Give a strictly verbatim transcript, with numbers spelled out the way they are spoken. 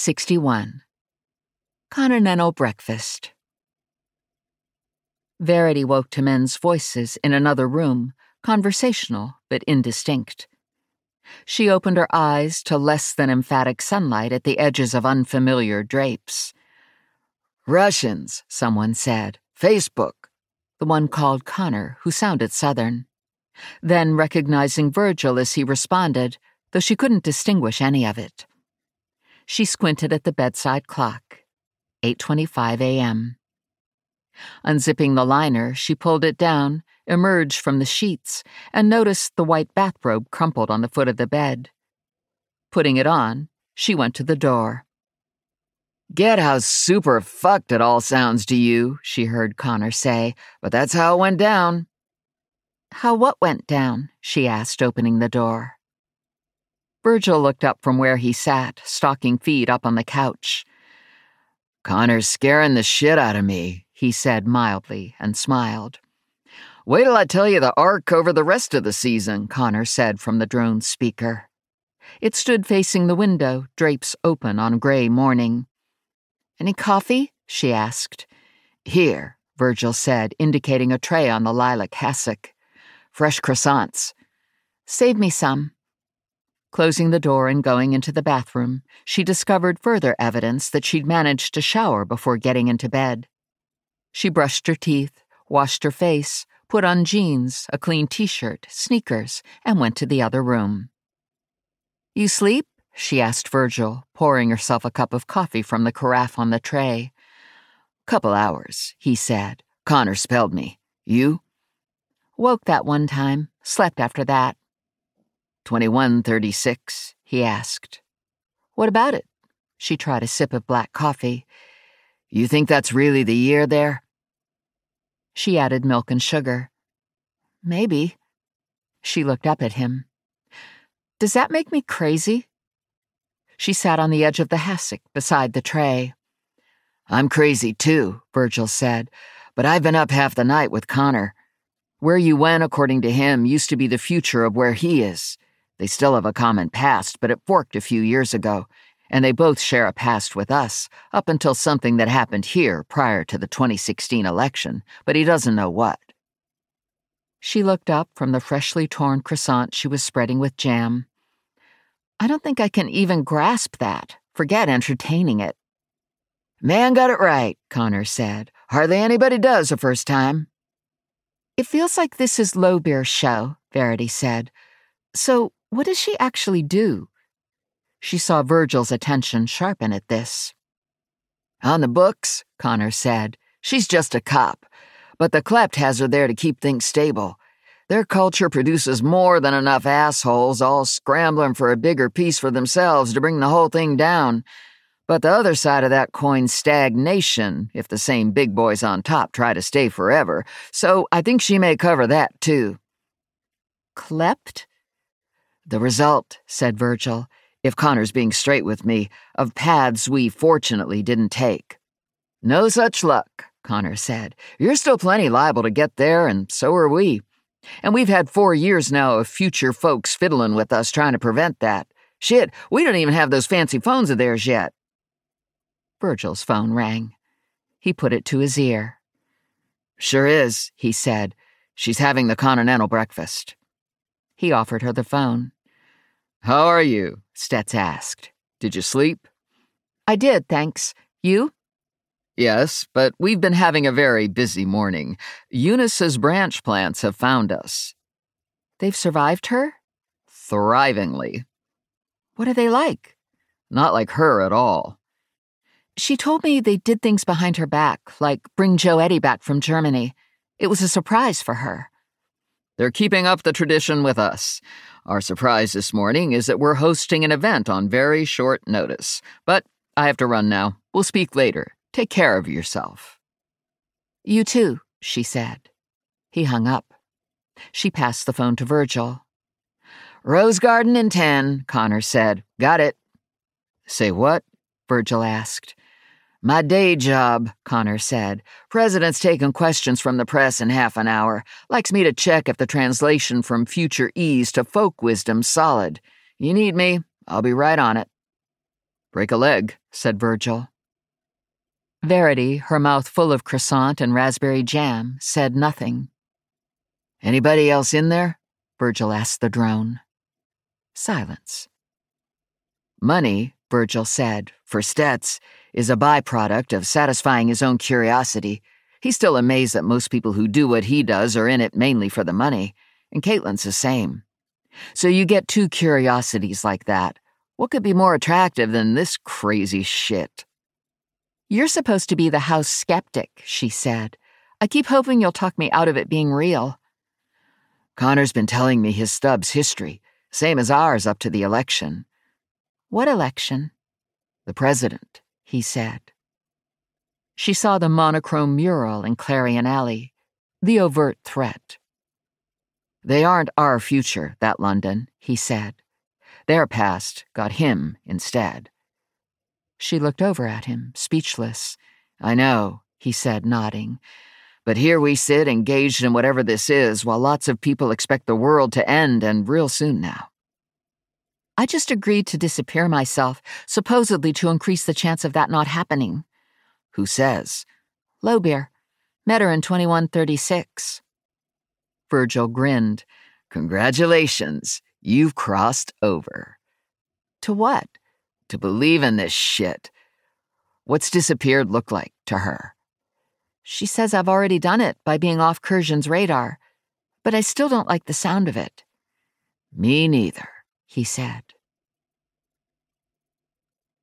sixty-one. Continental breakfast. Verity woke to men's voices in another room, conversational but indistinct. She opened her eyes to less than emphatic sunlight at the edges of unfamiliar drapes. "Russians," someone said. "Facebook." The one called Connor, who sounded Southern. Then, recognizing Virgil as he responded, though she couldn't distinguish any of it. She squinted at the bedside clock. eight twenty-five a.m. Unzipping the liner, she pulled it down, emerged from the sheets, and noticed the white bathrobe crumpled on the foot of the bed. Putting it on, she went to the door. "Get how super fucked it all sounds to you," she heard Connor say, "but that's how it went down." "How what went down?" she asked, opening the door. Virgil looked up from where he sat, stocking feet up on the couch. "Connor's scaring the shit out of me," he said mildly and smiled. "Wait till I tell you the arc over the rest of the season," Connor said from the drone speaker. It stood facing the window, drapes open on gray morning. "Any coffee?" she asked. "Here," Virgil said, indicating a tray on the lilac hassock. "Fresh croissants." "Save me some." Closing the door and going into the bathroom, she discovered further evidence that she'd managed to shower before getting into bed. She brushed her teeth, washed her face, put on jeans, a clean t-shirt, sneakers, and went to the other room. "You sleep?" she asked Virgil, pouring herself a cup of coffee from the carafe on the tray. "Couple hours," he said. "Connor spelled me. You?" "Woke that one time, slept after that." twenty-one thirty-six, he asked. "What about it?" She tried a sip of black coffee. "You think that's really the year there?" She added milk and sugar. "Maybe." She looked up at him. "Does that make me crazy?" She sat on the edge of the hassock beside the tray. "I'm crazy too," Virgil said, "but I've been up half the night with Connor. Where you went, according to him, used to be the future of where he is. They still have a common past, but it forked a few years ago, and they both share a past with us, up until something that happened here prior to the twenty sixteen election, but he doesn't know what." She looked up from the freshly torn croissant she was spreading with jam. "I don't think I can even grasp that. Forget entertaining it." "Man got it right," Connor said. "Hardly anybody does the first time." "It feels like this is Lowbeer's show," Verity said. "So, what does she actually do?" She saw Virgil's attention sharpen at this. "On the books," Connor said, "she's just a cop, but the Klept has her there to keep things stable. Their culture produces more than enough assholes all scrambling for a bigger piece for themselves to bring the whole thing down. But the other side of that coin's stagnation, if the same big boys on top try to stay forever, so I think she may cover that too." "Klept?" "The result," said Virgil, "if Connor's being straight with me, of paths we fortunately didn't take." "No such luck," Connor said. "You're still plenty liable to get there, and so are we. And we've had four years now of future folks fiddling with us trying to prevent that. Shit, we don't even have those fancy phones of theirs yet." Virgil's phone rang. He put it to his ear. "Sure is," he said. "She's having the continental breakfast." He offered her the phone. "How are you?" Stets asked. "Did you sleep?" "I did, thanks. You?" "Yes, but we've been having a very busy morning. Eunice's branch plants have found us." "They've survived her?" "Thrivingly." "What are they like?" "Not like her at all." "She told me they did things behind her back, like bring Joe Eddie back from Germany. It was a surprise for her." "They're keeping up the tradition with us. Our surprise this morning is that we're hosting an event on very short notice. But I have to run now. We'll speak later. Take care of yourself." "You too," she said. He hung up. She passed the phone to Virgil. "Rose Garden in ten," Connor said. "Got it." "Say what?" Virgil asked. "My day job," Connor said. "President's taking questions from the press in half an hour. Likes me to check if the translation from future ease to folk wisdom's solid. You need me? I'll be right on it." Break a leg, said Virgil. Verity, her mouth full of croissant and raspberry jam, said nothing. Anybody else in there? Virgil asked the drone. Silence. Money, Virgil said, for Stetz, is a byproduct of satisfying his own curiosity. He's still amazed that most people who do what he does are in it mainly for the money, and Caitlin's the same. So you get two curiosities like that. What could be more attractive than this crazy shit? You're supposed to be the house skeptic, she said. I keep hoping you'll talk me out of it being real. Connor's been telling me his stub's history, same as ours up to the election. What election? The president, he said. She saw the monochrome mural in Clarion Alley, the overt threat. They aren't our future, that London, he said. Their past got him instead. She looked over at him, speechless. I know, he said, nodding. But here we sit engaged in whatever this is, while lots of people expect the world to end, and real soon now. I just agreed to disappear myself, supposedly to increase the chance of that not happening. Who says? Lowbeer. Met her in twenty-one thirty-six. Virgil grinned. Congratulations. You've crossed over. To what? To believe in this shit. What's disappeared look like to her? She says I've already done it by being off Curzion's radar, but I still don't like the sound of it. Me neither, he said.